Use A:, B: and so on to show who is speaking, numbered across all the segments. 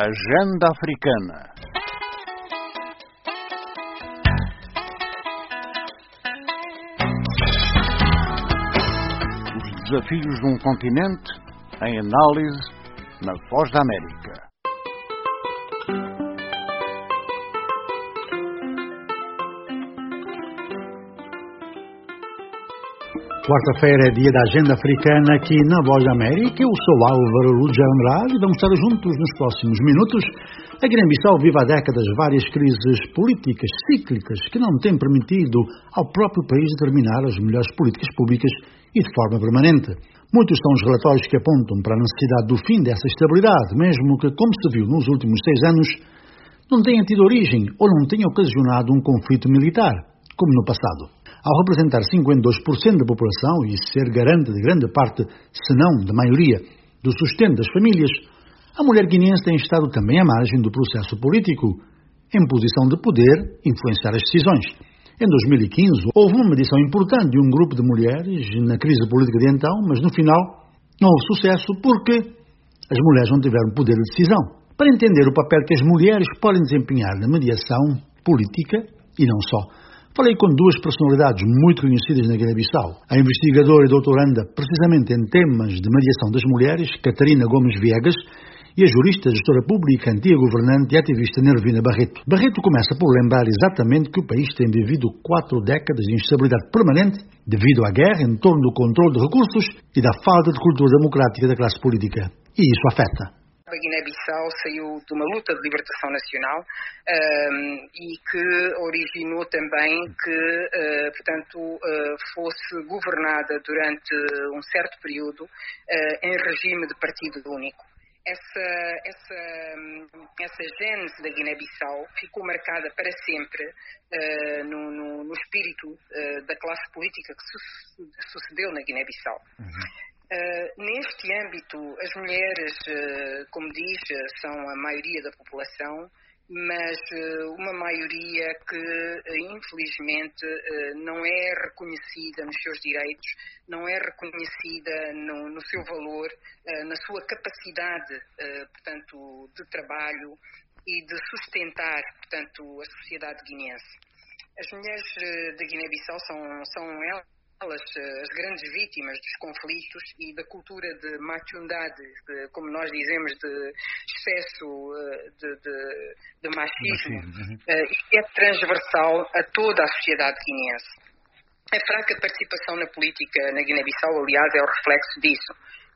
A: Agenda Africana. Os desafios de um continente em análise na Voz da América.
B: Quarta-feira é dia da Agenda Africana aqui na Voz da América. Eu sou Álvaro Lúcio Andrade e vamos estar juntos nos próximos minutos. A Guiné-Bissau vive há décadas várias crises políticas cíclicas que não têm permitido ao próprio país determinar as melhores políticas públicas e de forma permanente. Muitos são os relatórios que apontam para a necessidade do fim dessa estabilidade, mesmo que, como se viu nos últimos 6 anos, não tenha tido origem ou não tenha ocasionado um conflito militar, como no passado. Ao representar 52% da população e ser garante de grande parte, se não da maioria, do sustento das famílias, a mulher guineense tem estado também à margem do processo político, em posição de poder influenciar as decisões. Em 2015, houve uma medição importante de um grupo de mulheres na crise política de então, mas no final não houve sucesso porque as mulheres não tiveram poder de decisão. Para entender o papel que as mulheres podem desempenhar na mediação política, e não só, falei com duas personalidades muito conhecidas na Guiné-Bissau. A investigadora e doutoranda precisamente em temas de mediação das mulheres, Catarina Gomes Viegas, e a jurista, gestora pública, antiga governante e ativista Nervina Barreto. Barreto começa por lembrar exatamente que o país tem vivido 4 décadas de instabilidade permanente devido à guerra em torno do controle de recursos e da falta de cultura democrática da classe política. E isso afeta.
C: A Guiné-Bissau saiu de uma luta de libertação nacional e que originou também que, fosse governada durante um certo período em regime de partido único. Essa gênese da Guiné-Bissau ficou marcada para sempre no espírito da classe política que sucedeu na Guiné-Bissau. Neste âmbito, as mulheres, como diz, são a maioria da população, mas uma maioria que, infelizmente, não é reconhecida nos seus direitos, não é reconhecida no seu valor, na sua capacidade, de trabalho e de sustentar, a sociedade guineense. As mulheres da Guiné-Bissau são elas as grandes vítimas dos conflitos e da cultura de machundade, como nós dizemos, de excesso de machismo, e é transversal a toda a sociedade guineense. A fraca participação na política na Guiné-Bissau, aliás, é o reflexo disso,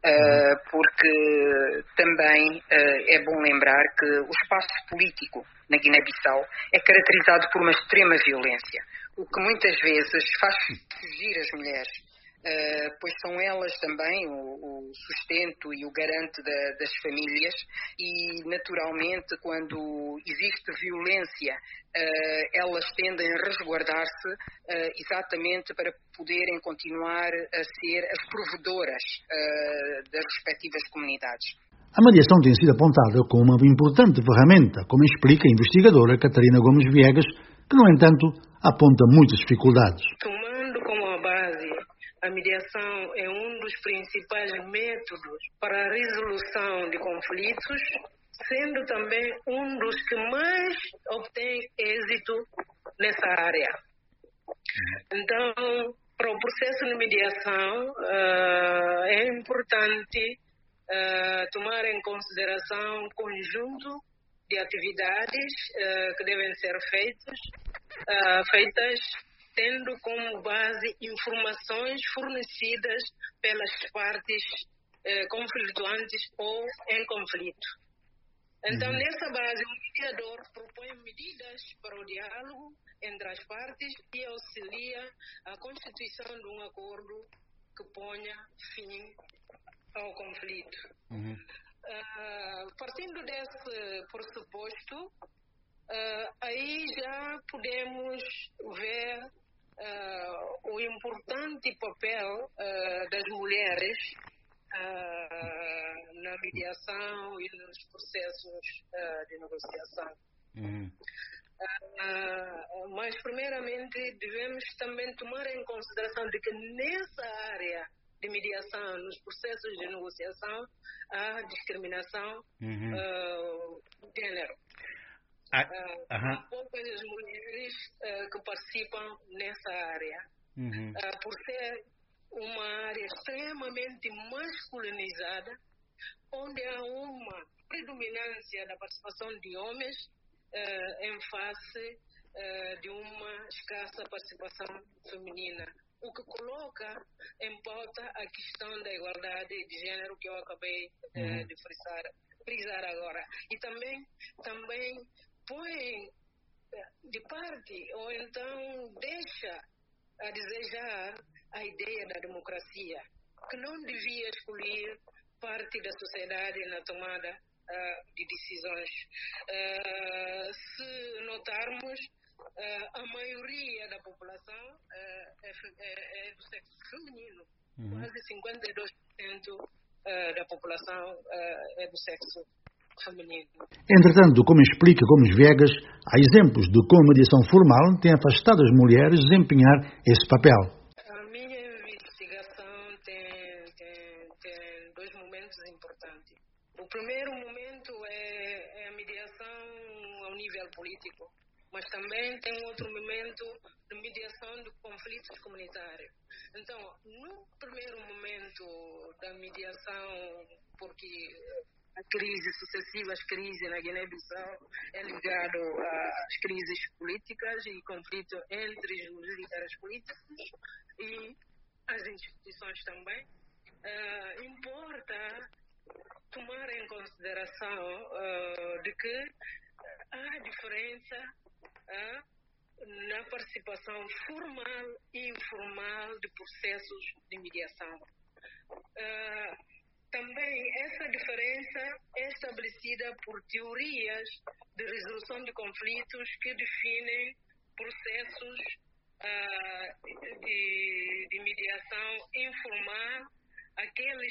C: porque também é bom lembrar que o espaço político na Guiné-Bissau é caracterizado por uma extrema violência, o que muitas vezes faz fugir as mulheres, pois são elas também o sustento e o garante das famílias e, naturalmente, quando existe violência, elas tendem a resguardar-se exatamente para poderem continuar a ser as provedoras das respectivas comunidades.
B: A mediação tem sido apontada como uma importante ferramenta, como explica a investigadora Catarina Gomes Viegas, que, no entanto, aponta muitas dificuldades.
D: Tomando como base a mediação é um dos principais métodos para a resolução de conflitos, sendo também um dos que mais obtém êxito nessa área. Então, para o processo de mediação, é importante tomar em consideração um conjunto de atividades que devem ser feitas tendo como base informações fornecidas pelas partes conflituantes ou em conflito. Então, nessa base, o mediador propõe medidas para o diálogo entre as partes e auxilia a constituição de um acordo que ponha fim ao conflito. Partindo desse pressuposto, aí já podemos ver o importante papel das mulheres na mediação e nos processos de negociação. Mas, primeiramente, devemos também tomar em consideração de que nessa área de mediação nos processos de negociação à discriminação de género. Há poucas as mulheres que participam nessa área, por ser uma área extremamente masculinizada, onde há uma predominância da participação de homens em face de uma escassa participação feminina, o que coloca em pauta a questão da igualdade de género que eu acabei de frisar agora. E também põe de parte, ou então deixa a desejar a ideia da democracia, que não devia excluir parte da sociedade na tomada de decisões. Se notarmos, a maioria da população é do sexo feminino. Quase 52% da população é do sexo feminino.
B: Entretanto, como explica Gomes Viegas, há exemplos de como a mediação formal tem afastado as mulheres de desempenhar esse papel.
D: A minha investigação tem dois momentos importantes. O primeiro momento é a mediação ao nível político, mas também tem outro momento de mediação de conflitos comunitários. Então, no primeiro momento da mediação, porque sucessivas crises na Guiné-Bissau é ligado às crises políticas e conflito entre os líderes políticos e as instituições também, importa tomar em consideração de que há diferença na participação formal e informal de processos de mediação. Também essa diferença é estabelecida por teorias de resolução de conflitos que definem processos de mediação informal, aqueles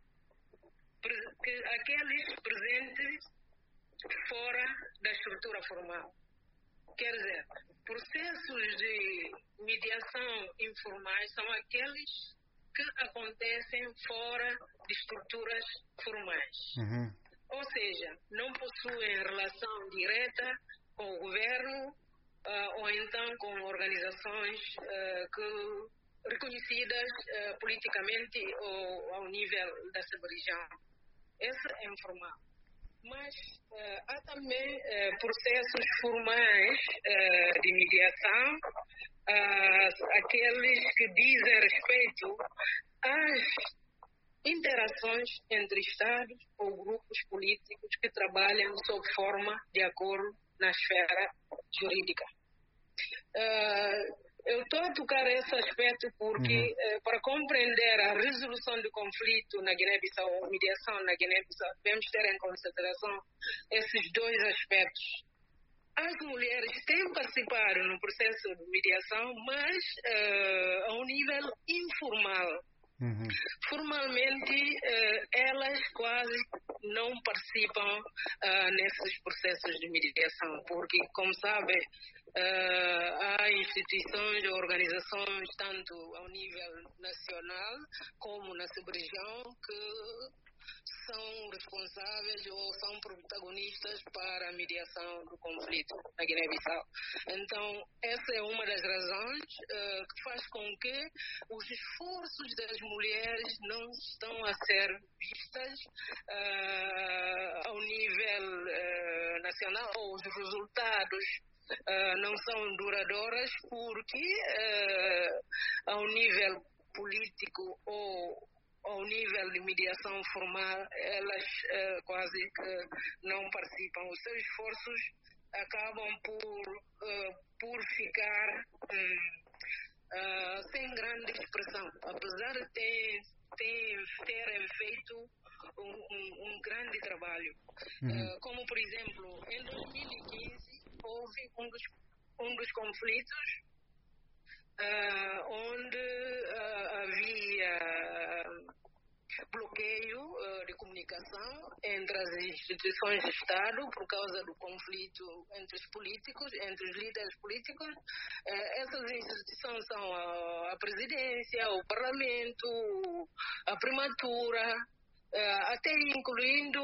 D: presentes fora da estrutura formal. Quer dizer, processos de mediação informais são aqueles que acontecem fora de estruturas formais. Ou seja, não possuem relação direta com o governo ou então com organizações reconhecidas politicamente ou ao nível da sub-região. Esse é informal. Mas há também processos formais de mediação, aqueles que dizem respeito às interações entre Estados ou grupos políticos que trabalham sob forma de acordo na esfera jurídica. Eu estou a tocar esse aspecto porque, para compreender a resolução do conflito na Guiné-Bissau, a mediação na Guiné-Bissau, devemos ter em consideração esses dois aspectos. As mulheres têm participado no processo de mediação, mas a um nível informal. Formalmente, elas quase não participam nesses processos de mediação, porque, como sabe, há instituições ou organizações, tanto ao nível nacional como na sub-região, que são responsáveis ou são protagonistas para a mediação do conflito na Guiné-Bissau. Então, essa é uma das razões que faz com que os esforços das mulheres não estão a ser vistas ao nível nacional, ou os resultados não são duradouros, porque ao nível político ou ao nível de mediação formal, elas quase que não participam. Os seus esforços acabam por ficar sem grande expressão, apesar de terem feito um grande trabalho. Como, por exemplo, em 2015, houve um dos conflitos onde havia bloqueio de comunicação entre as instituições de Estado por causa do conflito entre os políticos, entre os líderes políticos, Essas instituições são a presidência, o parlamento, a primatura, até incluindo,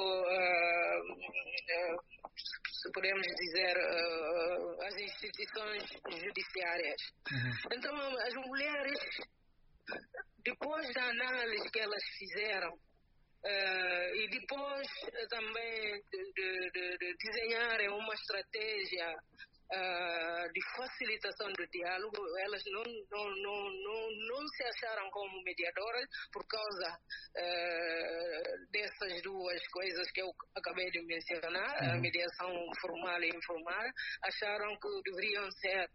D: se podemos dizer, as instituições judiciárias. Então, as mulheres, depois da análise que elas fizeram, e depois também de desenharem uma estratégia de facilitação do diálogo, elas não se acharam como mediadoras por causa dessas duas coisas que eu acabei de mencionar, a mediação formal e informal. Acharam que deveriam ser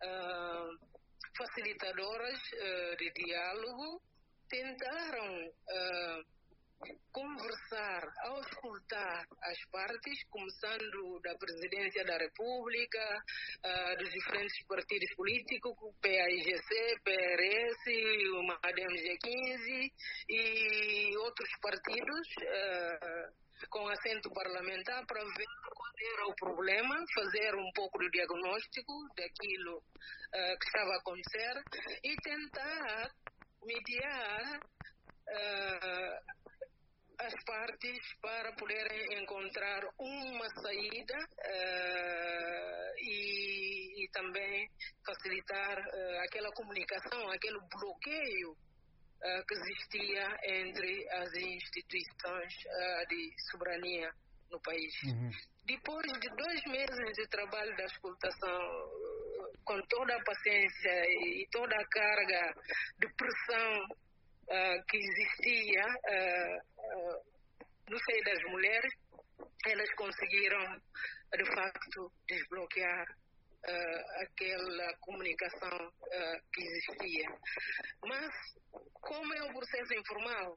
D: facilitadoras de diálogo, tentaram conversar, auscultar as partes, começando da Presidência da República, dos diferentes partidos políticos, PAIGC, PRS, o MADEM G15 e outros partidos com assento parlamentar, para ver qual era o problema, fazer um pouco do diagnóstico daquilo que estava a acontecer e tentar mediar as partes para poderem encontrar uma saída e também facilitar aquela comunicação, aquele bloqueio que existia entre as instituições de soberania no país. Depois de 2 meses de trabalho da auscultação, com toda a paciência e toda a carga de pressão que existia no seio das mulheres, elas conseguiram, de facto, desbloquear aquela comunicação que existia. Mas, como é um processo informal,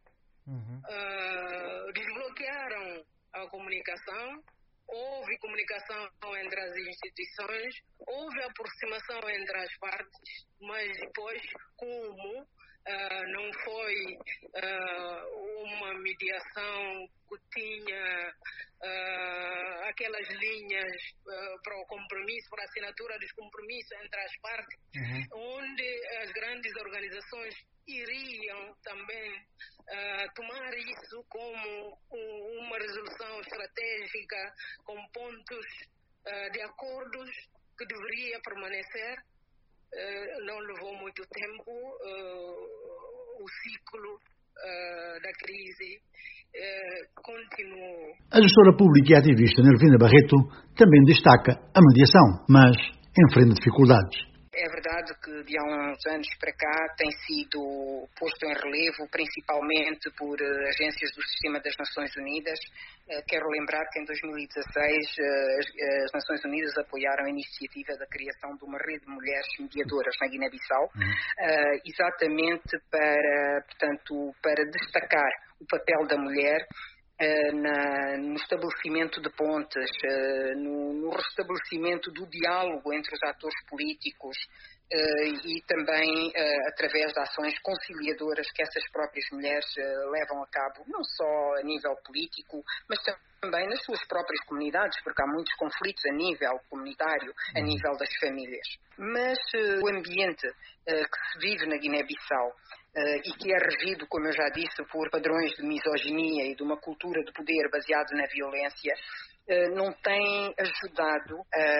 D: desbloquearam a comunicação, houve comunicação entre as instituições, houve aproximação entre as partes, mas depois, como não foi uma mediação que tinha aquelas linhas para o compromisso, para a assinatura dos compromissos entre as partes, onde as grandes organizações iriam também tomar isso como uma resolução estratégica com pontos de acordos que deveria permanecer. Não levou muito tempo, o ciclo da crise continuou.
B: A gestora pública e ativista Nervina Barreto também destaca a mediação, mas enfrenta dificuldades.
C: É verdade que de há uns anos para cá tem sido posto em relevo, principalmente por agências do Sistema das Nações Unidas. Quero lembrar que em 2016 as Nações Unidas apoiaram a iniciativa da criação de uma rede de mulheres mediadoras na Guiné-Bissau, exatamente para destacar o papel da mulher no estabelecimento de pontes, no restabelecimento do diálogo entre os atores políticos e também através de ações conciliadoras que essas próprias mulheres levam a cabo, não só a nível político, mas também nas suas próprias comunidades, porque há muitos conflitos a nível comunitário, a nível das famílias. Mas o ambiente que se vive na Guiné-Bissau e que é regido, como eu já disse, por padrões de misoginia e de uma cultura de poder baseado na violência, não tem ajudado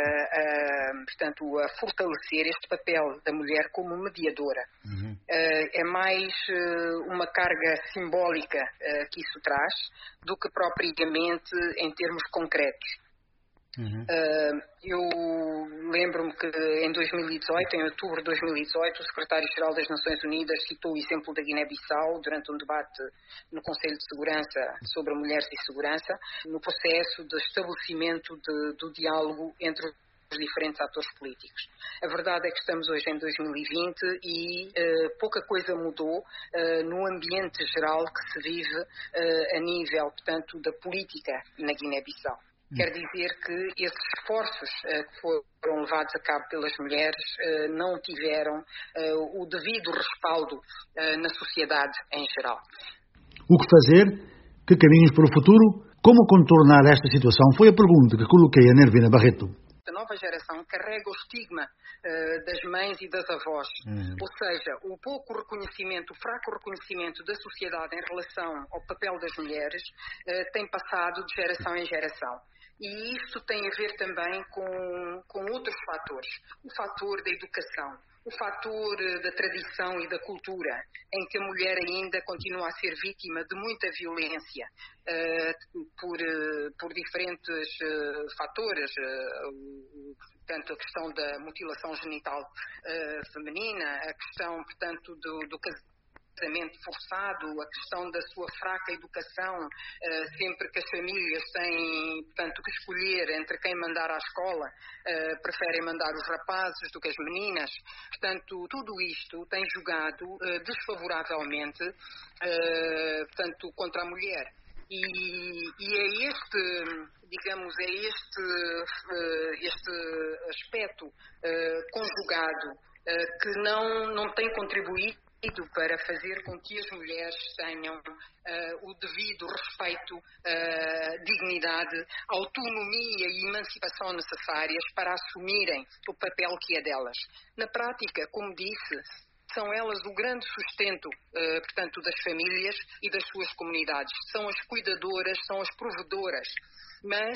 C: a fortalecer este papel da mulher como mediadora. É mais uma carga simbólica que isso traz do que propriamente em termos concretos. Eu lembro-me que em 2018, em outubro de 2018, o secretário-geral das Nações Unidas citou o exemplo da Guiné-Bissau durante um debate no Conselho de Segurança sobre mulheres e segurança, no processo de estabelecimento do diálogo entre os diferentes atores políticos. A verdade é que estamos hoje em 2020 e pouca coisa mudou no ambiente geral que se vive a nível, portanto, da política na Guiné-Bissau. Quer dizer que esses esforços que foram levados a cabo pelas mulheres não tiveram o devido respaldo na sociedade em geral.
B: O que fazer? Que caminhos para o futuro? Como contornar esta situação? Foi a pergunta que coloquei a Nervina Barreto.
C: a nova geração carrega o estigma das mães e das avós. Ou seja, o pouco reconhecimento, o fraco reconhecimento da sociedade em relação ao papel das mulheres tem passado de geração em geração. E isto tem a ver também com outros fatores. O fator da educação, o fator da tradição e da cultura, em que a mulher ainda continua a ser vítima de muita violência por diferentes fatores, portanto, a questão da mutilação genital feminina, a questão, portanto, do casamento forçado, a questão da sua fraca educação, sempre que as famílias têm, portanto, que escolher entre quem mandar à escola, preferem mandar os rapazes do que as meninas. Portanto, tudo isto tem jogado desfavoravelmente, portanto, contra a mulher. E é este aspecto conjugado que não tem contribuído para fazer com que as mulheres tenham o devido respeito, dignidade, autonomia e emancipação necessárias para assumirem o papel que é delas. Na prática, como disse, são elas o grande sustento, portanto, das famílias e das suas comunidades. São as cuidadoras, são as provedoras. Mas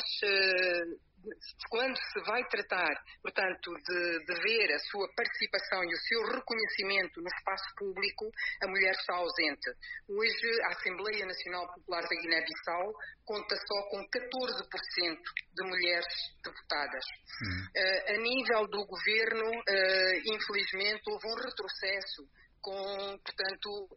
C: quando se vai tratar, portanto, de ver a sua participação e o seu reconhecimento no espaço público, a mulher está ausente. Hoje, a Assembleia Nacional Popular da Guiné-Bissau conta só com 14% de mulheres deputadas. A nível do governo, infelizmente, houve um retrocesso com, portanto,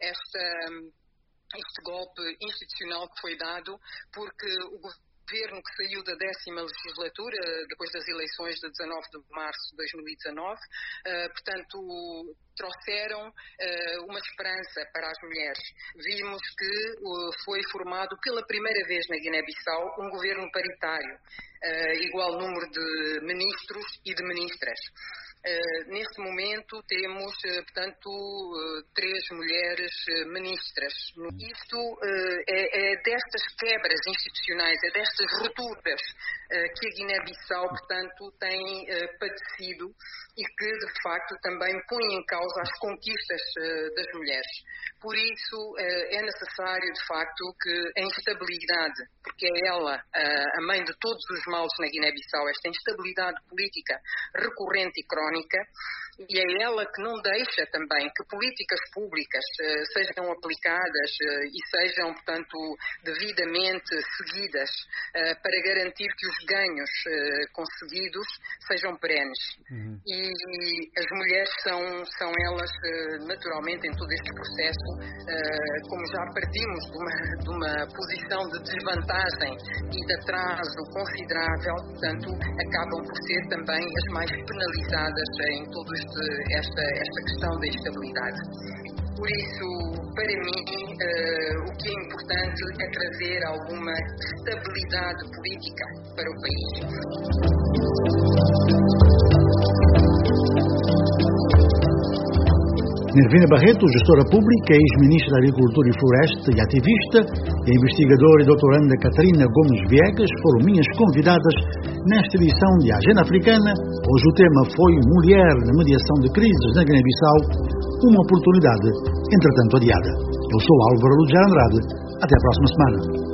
C: este golpe institucional que foi dado, porque o governo que saiu da 10ª legislatura, depois das eleições de 19 de março de 2019, portanto, trouxeram uma esperança para as mulheres. Vimos que foi formado pela primeira vez na Guiné-Bissau um governo paritário, igual número de ministros e de ministras. Neste momento temos, portanto, 3 mulheres ministras. Isto é destas quebras institucionais, é destas rupturas que a Guiné-Bissau, portanto, tem padecido e que, de facto, também põe em causa as conquistas das mulheres. Por isso, é necessário, de facto, que a instabilidade, porque é ela a mãe de todos os males na Guiné-Bissau, esta instabilidade política recorrente e crónica, e é ela que não deixa também que políticas públicas sejam aplicadas e sejam, portanto, devidamente seguidas para garantir que os ganhos conseguidos sejam perenes. E as mulheres são elas, naturalmente, em todo este processo, como já partimos de uma posição de desvantagem e de atraso considerável, portanto, acabam por ser também as mais penalizadas em toda esta questão da estabilidade. Por isso, para mim, o que é importante é trazer alguma estabilidade política para o país.
B: Nervina Barreto, gestora pública, ex-ministra da Agricultura e Floresta e ativista, e a investigadora e doutoranda Catarina Gomes Viegas foram minhas convidadas nesta edição de Agenda Africana. Hoje o tema foi Mulher na Mediação de Crises na Guiné-Bissau, uma oportunidade, entretanto adiada. Eu sou Álvaro Lúcia Andrade. Até a próxima semana.